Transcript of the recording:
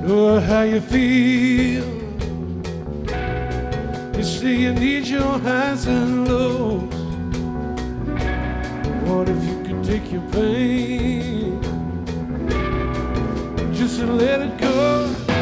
know how you feel. You say you need your highs and lows. What if you could take your pain, just let it go?